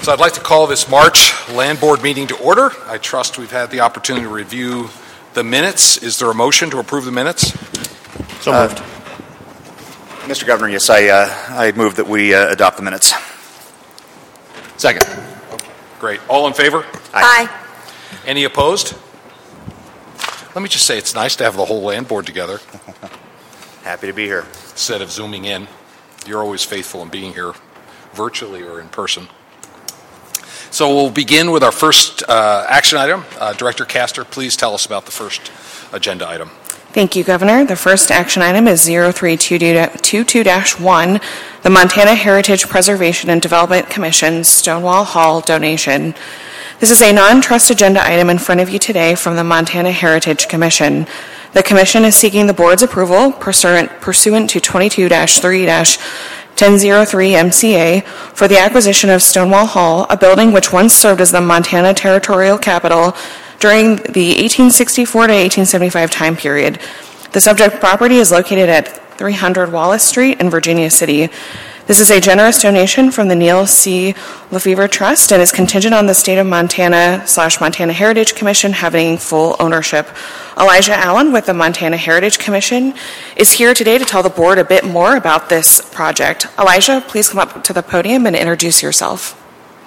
So I'd like to call this March Land Board meeting to order. I trust we've had the opportunity to review the minutes. Is there a motion to approve the minutes? So moved. Mr. Governor, yes, I move that we adopt the minutes. Second. Great. All in favor? Aye. Any opposed? Let me just say it's nice to have the whole Land Board together Happy to be here. instead of zooming in. You're always faithful in being here virtually or in person. So we'll begin with our first action item. Director Castor, please tell us about the first agenda item. Thank you, Governor. The first action item is 0322-1, the Montana Heritage Preservation and Development Commission Stonewall Hall donation. This is a non-trust agenda item in front of you today from the Montana Heritage Commission. The Commission is seeking the Board's approval pursuant to 22-3-1003 MCA for the acquisition of Stonewall Hall, a building which once served as the Montana Territorial Capital during the 1864 to 1875 time period. The subject property is located at 300 Wallace Street in Virginia City. This is a generous donation from the Neil C. Lefevre Trust and is contingent on the state of Montana/Montana Heritage Commission having full ownership. Elijah Allen with the Montana Heritage Commission is here today to tell the board a bit more about this project. Elijah, please come up to the podium and introduce yourself.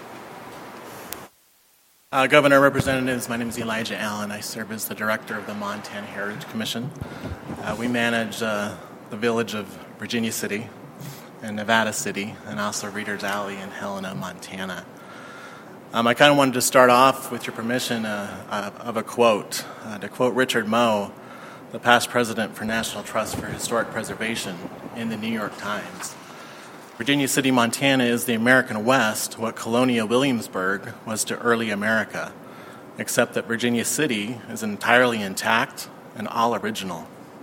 Governor, representatives, my name is Elijah Allen. I serve as the director of the Montana Heritage Commission. We manage the village of Virginia City and Nevada City, and also Reader's Alley in Helena, Montana. I kind of wanted to start off, with your permission, of a quote. To quote Richard Moe, the past president for National Trust for Historic Preservation, in the New York Times. Virginia City, Montana is the American West, what Colonial Williamsburg was to early America, except that Virginia City is entirely intact and all original.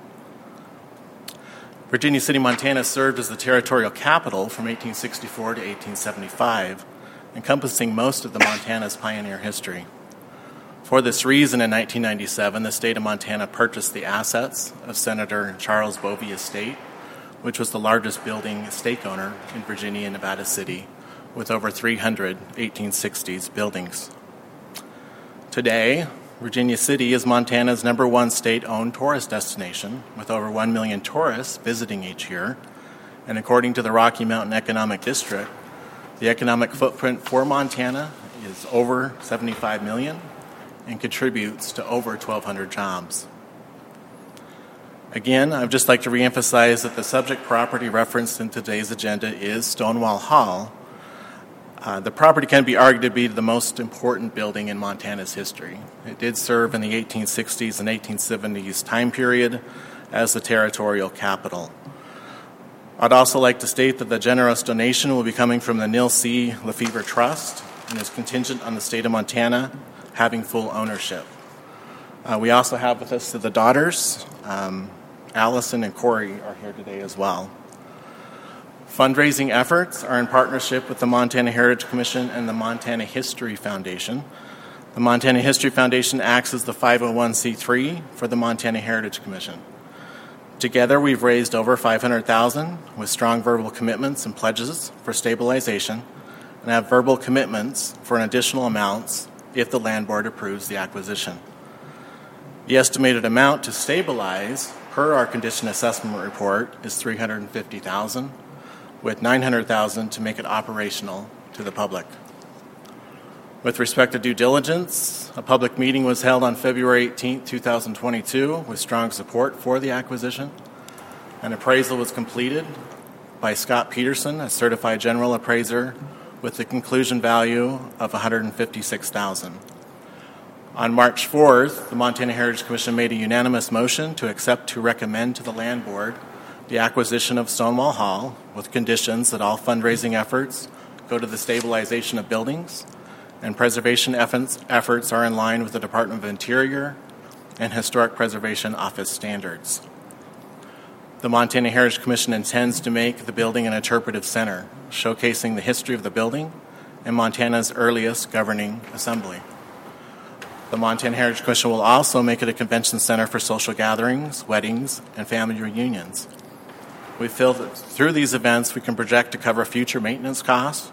Virginia City, Montana served as the territorial capital from 1864 to 1875, encompassing most of the Montana's pioneer history. For this reason, in 1997, the state of Montana purchased the assets of Senator Charles Bovee Estate, which was the largest building stake owner in Virginia and Nevada City, with over 300 1860s buildings. Today, Virginia City is Montana's #1 state-owned tourist destination, with over 1 million tourists visiting each year. And according to the Rocky Mountain Economic District, the economic footprint for Montana is over 75 million and contributes to over 1,200 jobs. Again, I'd just like to reemphasize that the subject property referenced in today's agenda is Stonewall Hall. The property can be argued to be the most important building in Montana's history. It did serve in the 1860s and 1870s time period as the territorial capital. I'd also like to state that the generous donation will be coming from the Neil C. Lefevre Trust and is contingent on the state of Montana having full ownership. We also have with us the daughters, Allison and Corey are here today as well. Fundraising efforts are in partnership with the Montana Heritage Commission and the Montana History Foundation. The Montana History Foundation acts as the 501c3 for the Montana Heritage Commission. Together, we've raised over $500,000 with strong verbal commitments and pledges for stabilization, and have verbal commitments for an additional amounts if the Land Board approves the acquisition. The estimated amount to stabilize, per our condition assessment report, is $350,000, with $900,000 to make it operational to the public. With respect to due diligence, a public meeting was held on February 18, 2022, with strong support for the acquisition. An appraisal was completed by Scott Peterson, a certified general appraiser, with the conclusion value of $156,000. On March 4th, the Montana Heritage Commission made a unanimous motion to accept to recommend to the Land Board the acquisition of Stonewall Hall, with conditions that all fundraising efforts go to the stabilization of buildings, and preservation efforts are in line with the Department of Interior and Historic Preservation Office standards. The Montana Heritage Commission intends to make the building an interpretive center, showcasing the history of the building and Montana's earliest governing assembly. The Montana Heritage Commission will also make it a convention center for social gatherings, weddings, and family reunions. We feel that through these events we can project to cover future maintenance costs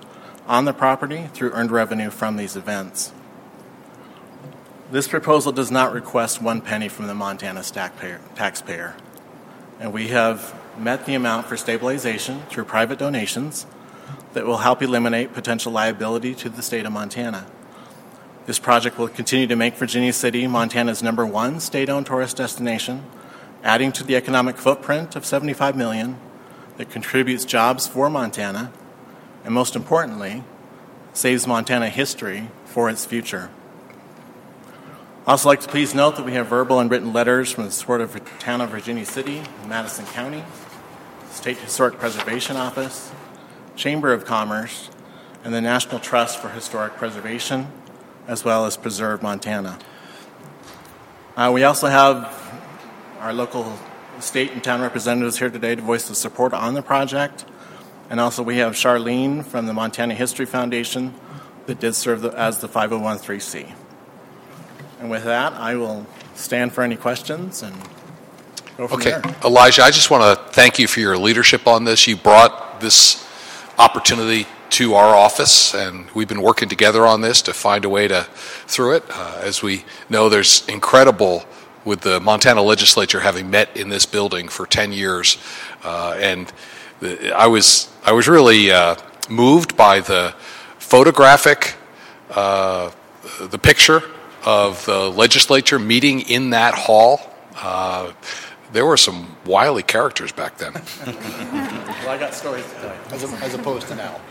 on the property through earned revenue from these events. This proposal does not request 1 penny from the Montana taxpayer, and we have met the amount for stabilization through private donations that will help eliminate potential liability to the state of Montana. This project will continue to make Virginia City Montana's #1 state-owned tourist destination, adding to the economic footprint of $75 million that contributes jobs for Montana, and most importantly, saves Montana history for its future. I'd also like to please note that we have verbal and written letters from the support of the town of Virginia City and Madison County, State Historic Preservation Office, Chamber of Commerce, and the National Trust for Historic Preservation, as well as Preserve Montana. We also have our local state and town representatives here today to voice the support on the project. And also we have Charlene from the Montana History Foundation that did serve as the 501(c)(3). And with that, I will stand for any questions and go from there. Elijah, I just want to thank you for your leadership on this. You brought this opportunity to our office, and we've been working together on this to find a way to through it. As we know, there's incredible with the Montana legislature having met in this building for 10 years, and I was really moved by the photographic, the picture of the legislature meeting in that hall. There were some wily characters back then. Well, I got stories to tell you. As opposed to now.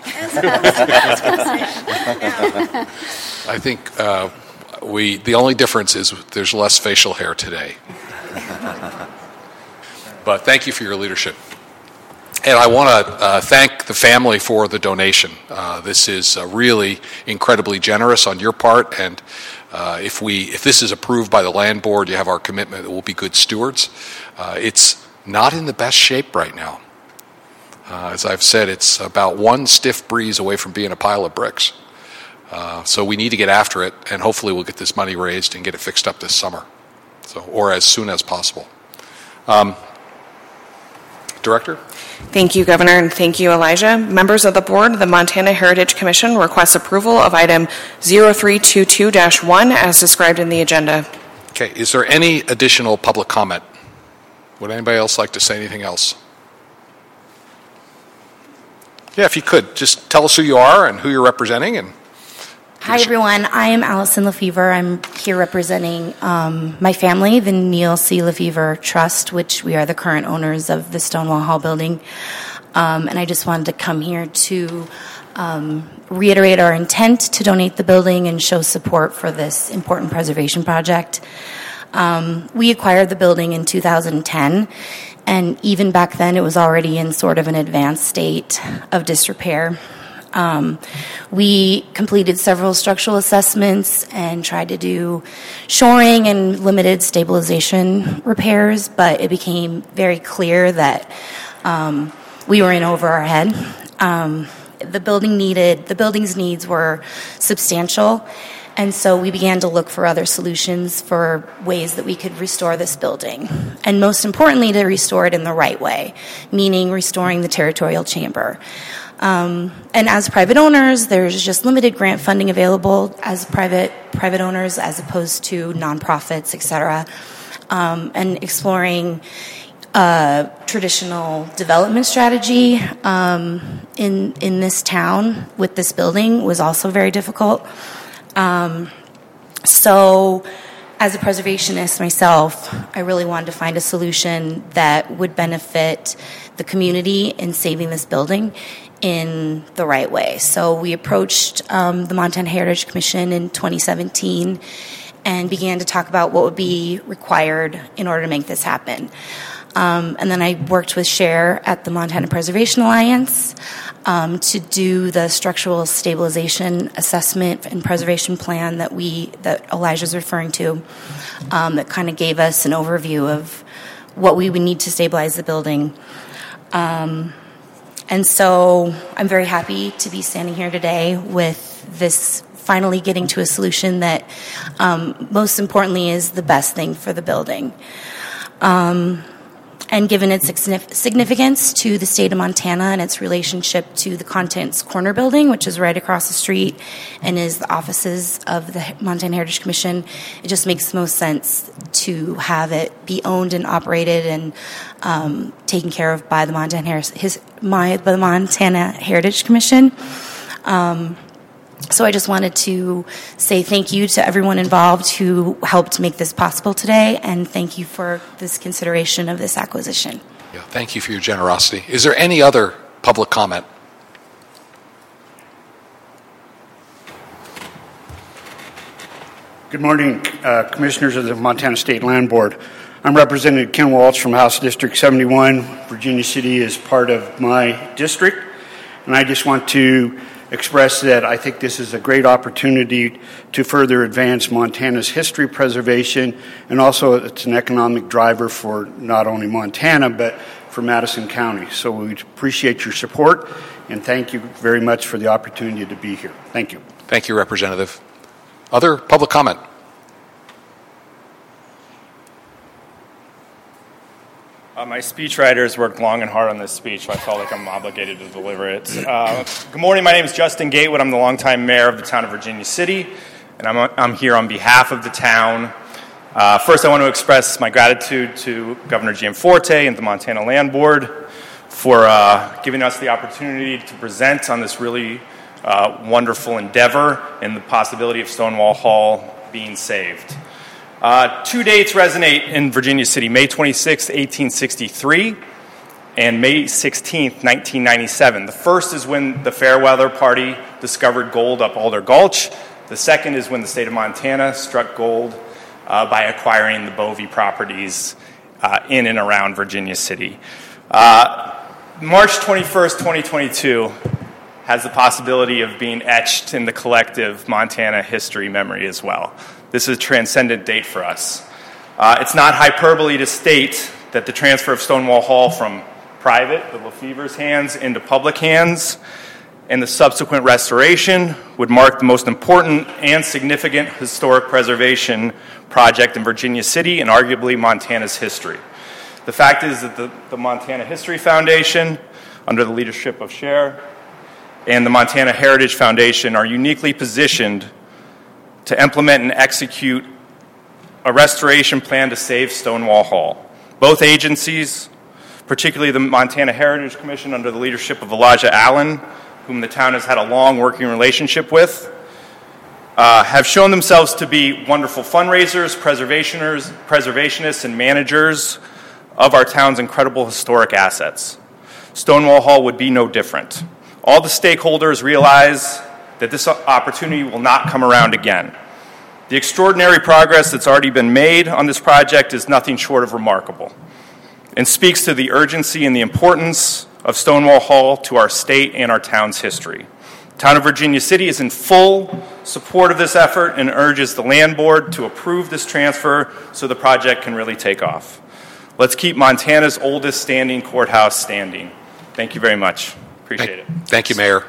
I think the only difference is there's less facial hair today. But thank you for your leadership. And I want to thank the family for the donation. This is really incredibly generous on your part, and if this is approved by the land board, you have our commitment that we'll be good stewards. It's not in the best shape right now. As I've said, it's about one stiff breeze away from being a pile of bricks. So we need to get after it, and hopefully we'll get this money raised and get it fixed up this summer, or as soon as possible. Director? Thank you, Governor, and thank you, Elijah. Members of the board, the Montana Heritage Commission requests approval of item 0322-1 as described in the agenda. Okay, is there any additional public comment? Would anybody else like to say anything else? Yeah, if you could, just tell us who you are and who you're representing. And hi, everyone. I am Allison Lefevre. I'm here representing my family, the Neil C. Lefevre Trust, which we are the current owners of the Stonewall Hall building. And I just wanted to come here to reiterate our intent to donate the building and show support for this important preservation project. We acquired the building in 2010, and even back then it was already in sort of an advanced state of disrepair. We completed several structural assessments and tried to do shoring and limited stabilization repairs, but it became very clear that we were in over our head. The building's needs were substantial, and so we began to look for other solutions for ways that we could restore this building, and most importantly, to restore it in the right way, meaning restoring the territorial chamber. And as private owners, there's just limited grant funding available as private owners as opposed to nonprofits, et cetera. And exploring traditional development strategy in this town with this building was also very difficult. So as a preservationist myself, I really wanted to find a solution that would benefit the community in saving this building in the right way. So we approached the Montana Heritage Commission in 2017 and began to talk about what would be required in order to make this happen. And then I worked with Cher at the Montana Preservation Alliance to do the structural stabilization assessment and preservation plan that Elijah's referring to, that kind of gave us an overview of what we would need to stabilize the building. And so I'm very happy to be standing here today with this finally getting to a solution that most importantly is the best thing for the building. and given its significance to the state of Montana and its relationship to the Contents Corner building, which is right across the street and is the offices of the Montana Heritage Commission, it just makes most sense to have it be owned and operated and taken care of by the Montana Heritage Commission. So I just wanted to say thank you to everyone involved who helped make this possible today, and thank you for this consideration of this acquisition. Yeah, thank you for your generosity. Is there any other public comment? Good morning, Commissioners of the Montana State Land Board. I'm Representative Ken Walsh from House District 71. Virginia City is part of my district, and I just want to express that I think this is a great opportunity to further advance Montana's history preservation, and also it's an economic driver for not only Montana but for Madison County. So we appreciate your support, and thank you very much for the opportunity to be here. Thank you. Thank you, Representative. Other public comment? My speechwriters worked long and hard on this speech, so I felt like I'm obligated to deliver it. Good morning. My name is Justin Gatewood. I'm the longtime mayor of the town of Virginia City, and I'm here on behalf of the town. First, I want to express my gratitude to Governor Gianforte and the Montana Land Board for giving us the opportunity to present on this really wonderful endeavor and the possibility of Stonewall Hall being saved. Two dates resonate in Virginia City: May 26, 1863, and May 16, 1997. The first is when the Fairweather Party discovered gold up Alder Gulch. The second is when the state of Montana struck gold by acquiring the Bovey properties in and around Virginia City. March 21st, 2022 has the possibility of being etched in the collective Montana history memory as well. This is a transcendent date for us. It's not hyperbole to state that the transfer of Stonewall Hall from private, the Lefevre's hands, into public hands, and the subsequent restoration would mark the most important and significant historic preservation project in Virginia City and arguably Montana's history. The fact is that the Montana History Foundation, under the leadership of Cher, and the Montana Heritage Foundation are uniquely positioned to implement and execute a restoration plan to save Stonewall Hall. Both agencies, particularly the Montana Heritage Commission under the leadership of Elijah Allen, whom the town has had a long working relationship with, have shown themselves to be wonderful fundraisers, preservationists, and managers of our town's incredible historic assets. Stonewall Hall would be no different. All the stakeholders realize that this opportunity will not come around again. The extraordinary progress that's already been made on this project is nothing short of remarkable and speaks to the urgency and the importance of Stonewall Hall to our state and our town's history. The town of Virginia City is in full support of this effort and urges the land board to approve this transfer so the project can really take off. Let's keep Montana's oldest standing courthouse standing. Thank you very much. Appreciate it. Thank you, Mayor.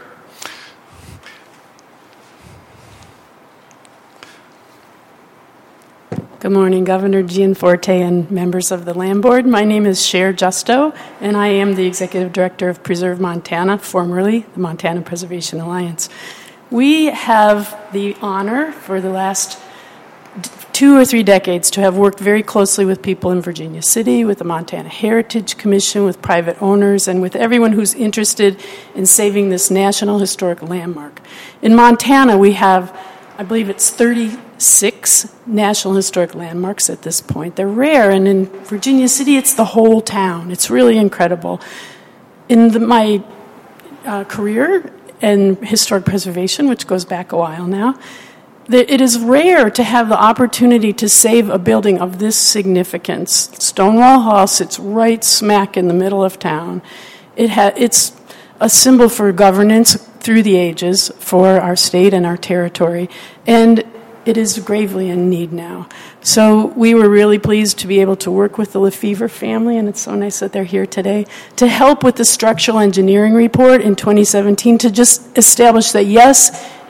Good morning, Governor Gianforte and members of the Land Board. My name is Cher Justo, and I am the Executive Director of Preserve Montana, formerly the Montana Preservation Alliance. We have the honor for the last 2 or 3 decades to have worked very closely with people in Virginia City, with the Montana Heritage Commission, with private owners, and with everyone who's interested in saving this national historic landmark. In Montana, we have, I believe it's 36 national historic landmarks at this point. They're rare, and in Virginia City, it's the whole town. It's really incredible. In my career in historic preservation, which goes back a while now, it is rare to have the opportunity to save a building of this significance. Stonewall Hall sits right smack in the middle of town. It's a symbol for governance through the ages for our state and our territory, and it is gravely in need now. So we were really pleased to be able to work with the Lefevre family, and it's so nice that they're here today, to help with the structural engineering report in 2017 to just establish that, yes,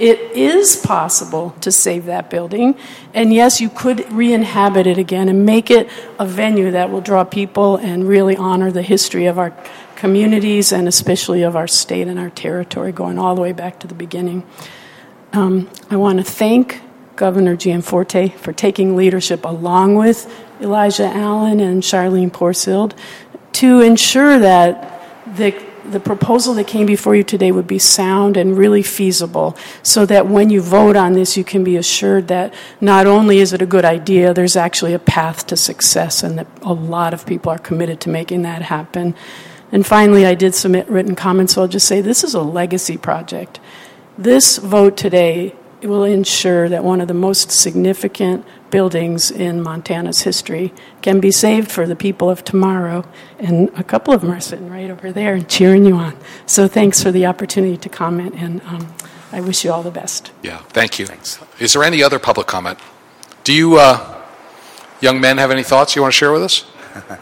it is possible to save that building. And yes, you could re-inhabit it again and make it a venue that will draw people and really honor the history of our communities and especially of our state and our territory going all the way back to the beginning. I want to thank Governor Gianforte for taking leadership along with Elijah Allen and Charlene Porsild to ensure that the proposal that came before you today would be sound and really feasible so that when you vote on this, you can be assured that not only is it a good idea, there's actually a path to success and that a lot of people are committed to making that happen. And finally, I did submit written comments, so I'll just say this is a legacy project. This vote today will ensure that one of the most significant buildings in Montana's history can be saved for the people of tomorrow. And a couple of them are sitting right over there and cheering you on. So thanks for the opportunity to comment, and I wish you all the best. Yeah, thank you. Thanks. Is there any other public comment? Do you young men have any thoughts you want to share with us?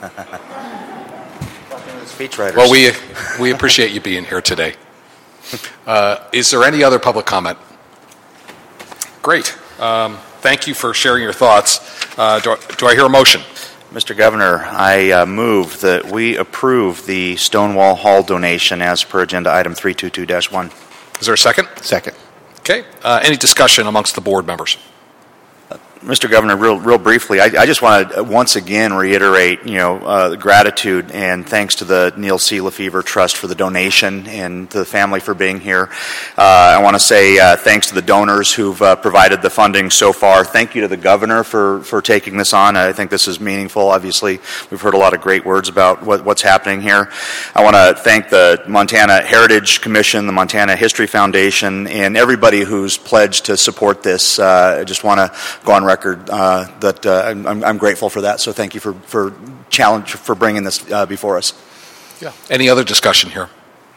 Speechwriters. Well, we appreciate you being here today. Is there any other public comment? Great. Thank you for sharing your thoughts. Do I hear a motion? Mr. Governor, I move that we approve the Stonewall Hall donation as per Agenda Item 322-1. Is there a second? Second. Okay. Any discussion amongst the board members? Mr. Governor, real briefly, I just want to once again reiterate, gratitude and thanks to the Neil C. Lefevre Trust for the donation and to the family for being here. I want to say thanks to the donors who've provided the funding so far. Thank you to the Governor for taking this on. I think this is meaningful. Obviously, we've heard a lot of great words about what's happening here. I want to thank the Montana Heritage Commission, the Montana History Foundation, and everybody who's pledged to support this. I just want to go on record that I'm grateful for that. So thank you for bringing this before us. Yeah. Any other discussion here?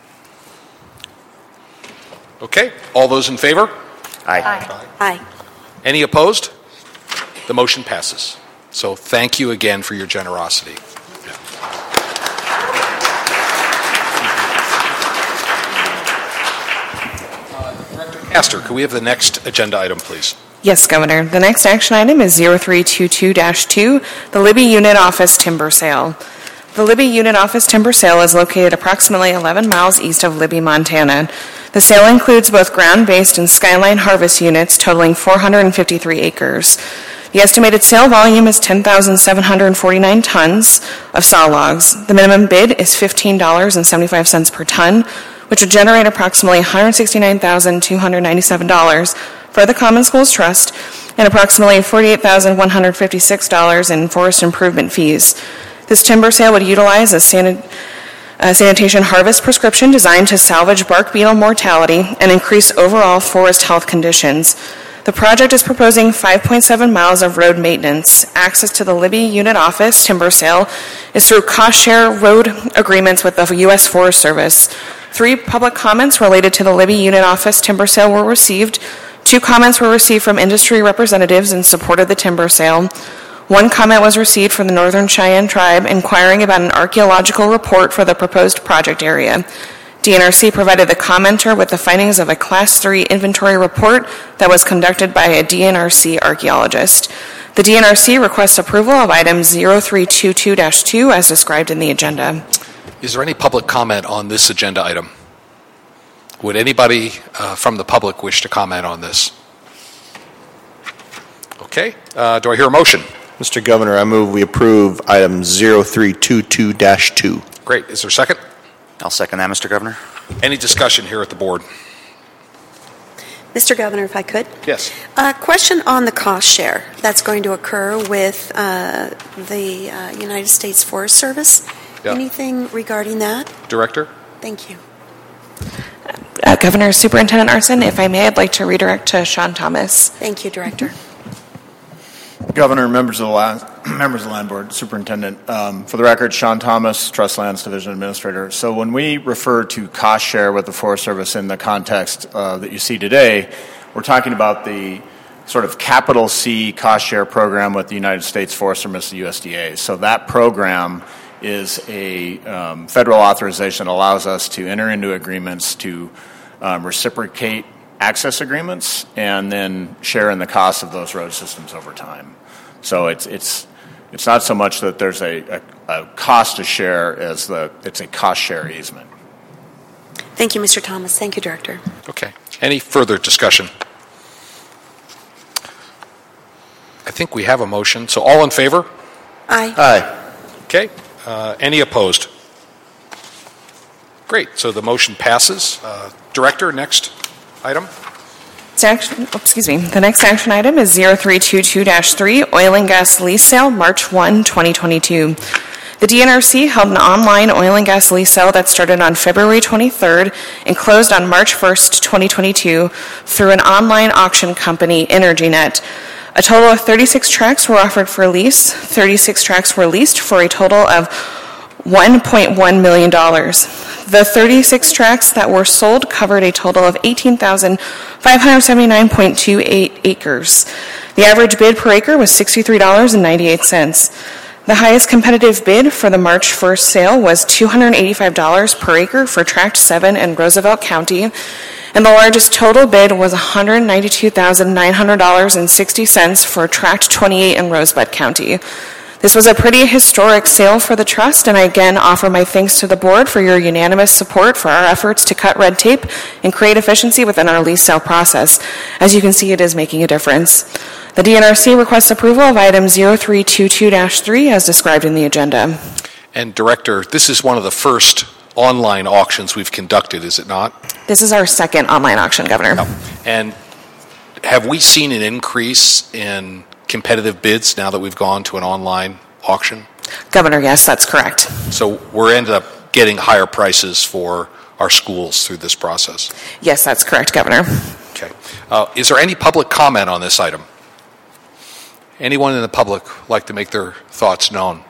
Okay. All those in favor? Aye. Aye. Any opposed? The motion passes. So thank you again for your generosity. Director Castor, could we have the next agenda item, please? Yes, Governor. The next action item is 0322-2, the Libby Unit Office Timber Sale. The Libby Unit Office Timber Sale is located approximately 11 miles east of Libby, Montana. The sale includes both ground-based and skyline harvest units totaling 453 acres. The estimated sale volume is 10,749 tons of saw logs. The minimum bid is $15.75 per ton, which would generate approximately $169,297 for the Common Schools Trust and approximately $48,156 in forest improvement fees. This timber sale would utilize a sanitation harvest prescription designed to salvage bark beetle mortality and increase overall forest health conditions. The project is proposing 5.7 miles of road maintenance. Access to the Libby Unit Office timber sale is through cost-share road agreements with the U.S. Forest Service. 3 public comments related to the Libby Unit Office timber sale were received. 2 comments were received from industry representatives in support of the timber sale. 1 comment was received from the Northern Cheyenne Tribe inquiring about an archaeological report for the proposed project area. DNRC provided the commenter with the findings of a Class 3 inventory report that was conducted by a DNRC archaeologist. The DNRC requests approval of item 0322-2 as described in the agenda. Is there any public comment on this agenda item? Would anybody from the public wish to comment on this? Okay. Do I hear a motion? Mr. Governor, I move we approve item 0322-2. Great. Is there a second? I'll second that, Mr. Governor. Any discussion here at the board? Mr. Governor, if I could. Yes. Question on the cost share that's going to occur with the United States Forest Service. Yeah. Anything regarding that? Director? Thank you. Governor, Superintendent Arson, if I may, I'd like to redirect to Sean Thomas. Thank you, Director. Governor, members of the Land Board, Superintendent, for the record, Sean Thomas, Trust Lands Division Administrator. So when we refer to cost share with the Forest Service in the context that you see today, we're talking about the sort of capital C cost share program with the United States Forest Service, the USDA. So that program is a federal authorization that allows us to enter into agreements to reciprocate access agreements and then share in the cost of those road systems over time. So it's not so much that there's a cost to share as it's a cost share easement. Thank you, Mr. Thomas. Thank you, Director. Okay. Any further discussion? I think we have a motion. So all in favor? Aye. Aye. Okay. Any opposed? Great. So the motion passes. Director, next item. The next action item is 0322-3, oil and gas lease sale, March 1, 2022. The DNRC held an online oil and gas lease sale that started on February 23rd and closed on March 1st, 2022 through an online auction company, EnergyNet. A total of 36 tracts were offered for lease. 36 tracts were leased for a total of $1.1 million. The 36 tracts that were sold covered a total of 18,579.28 acres. The average bid per acre was $63.98. The highest competitive bid for the March 1st sale was $285 per acre for Tract 7 in Roosevelt County, and the largest total bid was $192,900.60 for Tract 28 in Rosebud County. This was a pretty historic sale for the Trust, and I again offer my thanks to the Board for your unanimous support for our efforts to cut red tape and create efficiency within our lease sale process. As you can see, it is making a difference. The DNRC requests approval of item 0322-3 as described in the agenda. And Director, this is one of the first online auctions we've conducted, is it not? This is our second online auction, Governor. No. And have we seen an increase in competitive bids now that we've gone to an online auction? Governor, yes, that's correct. So we're ended up getting higher prices for our schools through this process? Yes, that's correct, Governor. Okay. Is there any public comment on this item? Anyone in the public like to make their thoughts known?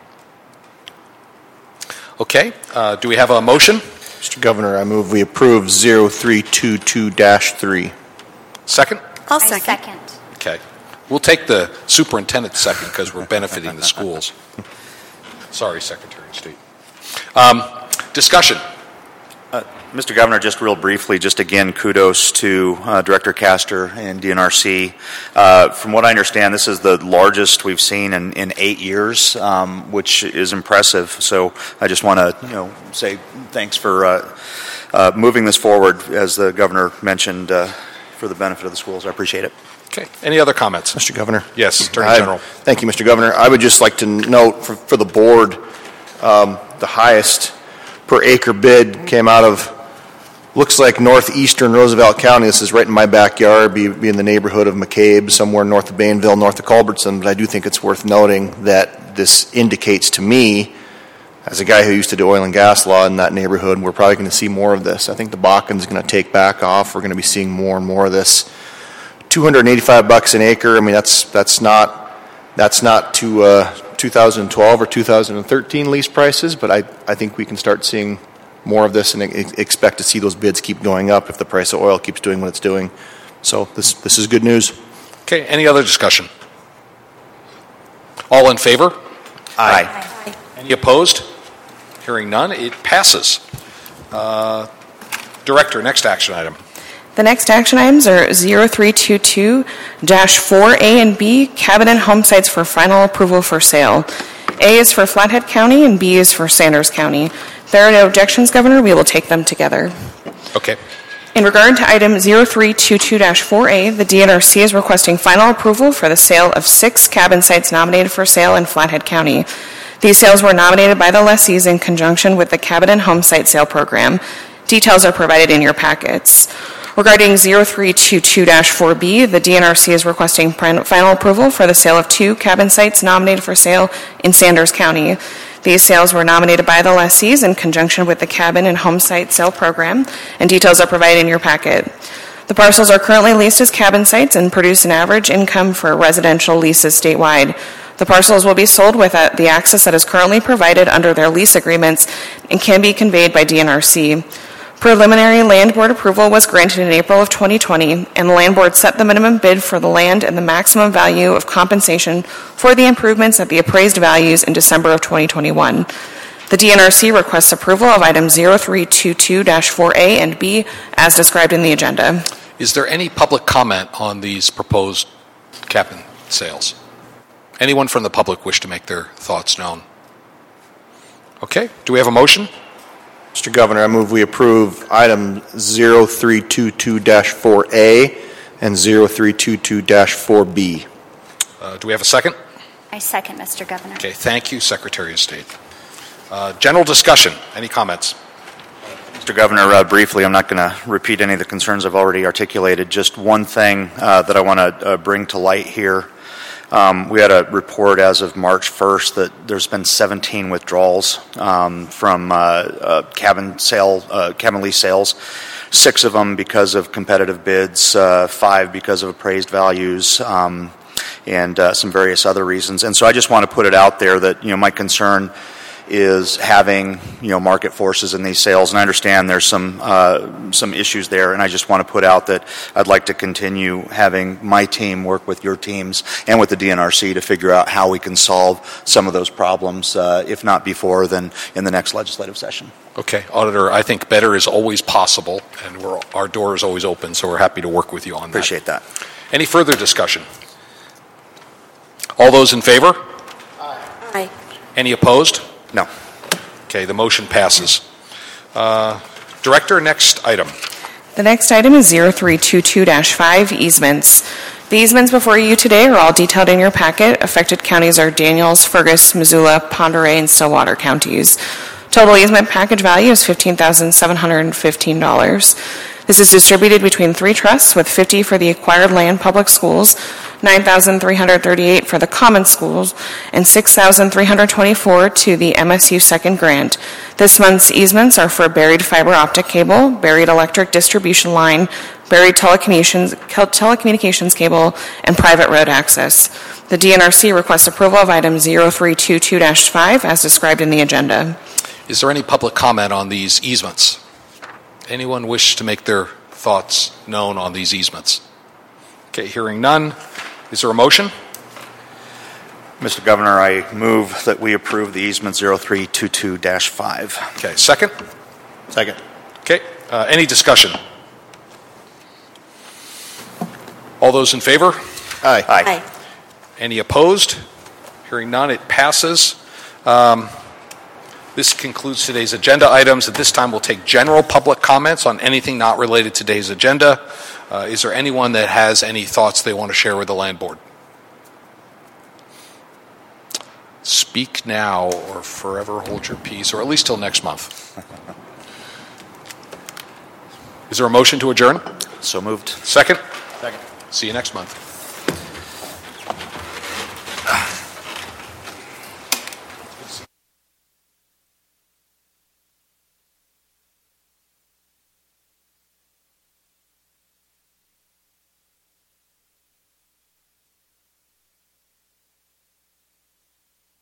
Okay. Do we have a motion? Mr. Governor, I move we approve 0322-3. Second? I'll second. Okay. We'll take the superintendent second because we're benefiting the schools. Sorry, Secretary of State. Discussion. Mr. Governor, just real briefly, just again, kudos to Director Castor and DNRC. From what I understand, this is the largest we've seen in 8 years, which is impressive. So I just want to, say thanks for moving this forward, as the Governor mentioned, for the benefit of the schools. I appreciate it. Okay. Any other comments? Mr. Governor? Yes, Attorney General. Thank you, Mr. Governor. I would just like to note for the board, the highest per acre bid came out of, looks like northeastern Roosevelt County. This is right in my backyard, be in the neighborhood of McCabe, somewhere north of Bainville, north of Culbertson. But I do think it's worth noting that this indicates to me, as a guy who used to do oil and gas law in that neighborhood, we're probably going to see more of this. I think the Bakken's going to take back off. We're going to be seeing more and more of this. $285 an acre. I mean, that's not to 2012 or 2013 lease prices, but I think we can start seeing more of this and expect to see those bids keep going up if the price of oil keeps doing what it's doing. So this is good news. Okay. Any other discussion? All in favor? Aye. Any opposed? Hearing none, it passes. Director, next action item. The next action items are 0322-4A and B, cabin and home sites for final approval for sale. A is for Flathead County and B is for Sanders County. If there are no objections, Governor, we will take them together. Okay. In regard to item 0322-4A, the DNRC is requesting final approval for the sale of 6 cabin sites nominated for sale in Flathead County. These sales were nominated by the lessees in conjunction with the cabin and home site sale program. Details are provided in your packets. Regarding 0322-4B, the DNRC is requesting final approval for the sale of 2 cabin sites nominated for sale in Sanders County. These sales were nominated by the lessees in conjunction with the cabin and home site sale program, and details are provided in your packet. The parcels are currently leased as cabin sites and produce an average income for residential leases statewide. The parcels will be sold with the access that is currently provided under their lease agreements and can be conveyed by DNRC. Preliminary Land Board approval was granted in April of 2020, and the Land Board set the minimum bid for the land and the maximum value of compensation for the improvements at the appraised values in December of 2021. The DNRC requests approval of items 0322-4A and B as described in the agenda. Is there any public comment on these proposed cabin sales? Anyone from the public wish to make their thoughts known? Okay, do we have a motion? Mr. Governor, I move we approve item 0322-4A and 0322-4B. Do we have a second? I second, Mr. Governor. Okay, thank you, Secretary of State. General discussion. Any comments? Mr. Governor, briefly, I'm not going to repeat any of the concerns I've already articulated. Just one thing that I want to bring to light here. We had a report as of March 1st that there's been 17 withdrawals from cabin lease sales. 6 of them because of competitive bids, 5 because of appraised values, and some various other reasons. And so I just want to put it out there that, my concern is having, market forces in these sales. And I understand there's some issues there, and I just want to put out that I'd like to continue having my team work with your teams and with the DNRC to figure out how we can solve some of those problems, if not before, then in the next legislative session. Okay, Auditor, I think better is always possible, and our door is always open, so we're happy to work with you on that. Appreciate that. Any further discussion? All those in favor? Aye. Any opposed? No. Okay, the motion passes. Director, next item. The next item is 0322-5, easements. The easements before you today are all detailed in your packet. Affected counties are Daniels, Fergus, Missoula, Pend Oreille, and Stillwater counties. Total easement package value is $15,715. This is distributed between 3 trusts, with $50 for the acquired land public schools, $9,338 for the common schools, and $6,324 to the MSU second grant. This month's easements are for buried fiber optic cable, buried electric distribution line, buried telecommunications cable, and private road access. The DNRC requests approval of item 0322-5 as described in the agenda. Is there any public comment on these easements? Anyone wish to make their thoughts known on these easements? Okay, hearing none. Is there a motion? Mr. Governor, I move that we approve the easement 0322-5. Okay, second? Second. Okay, any discussion? All those in favor? Aye. Aye. Any opposed? Hearing none, it passes. This concludes today's agenda items. At this time, we'll take general public comments on anything not related to today's agenda. Is there anyone that has any thoughts they want to share with the Land Board? Speak now or forever hold your peace, or at least till next month. Is there a motion to adjourn? So moved. Second? Second. See you next month.